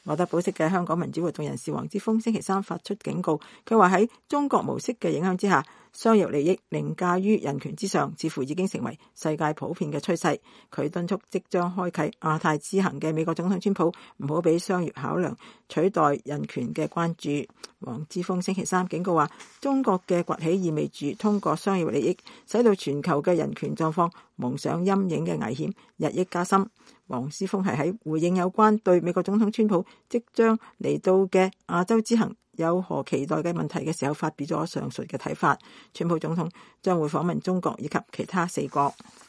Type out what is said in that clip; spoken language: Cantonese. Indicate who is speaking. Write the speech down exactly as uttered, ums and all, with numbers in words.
Speaker 1: 獲得保釋嘅香港民主活動人士黃之鋒星期三發出警告，佢話喺中國模式嘅影響之下，商業利益凌駕於人權之上，似乎已經成為世界普遍嘅趨勢。佢敦促即將開啟亞太之行嘅美國總統川普唔好俾商業考量取代人權嘅關注。黃之鋒星期三警告話，中國嘅崛起意味住通過商業利益使到全球嘅人權狀況蒙上陰影嘅危險日益加深。黃之鋒係喺回應有關對美國總統川普即將嚟到嘅亞洲之行有何期待嘅問題嘅時候，發表咗上述嘅睇法。川普總統將會訪問中國以及其他四國。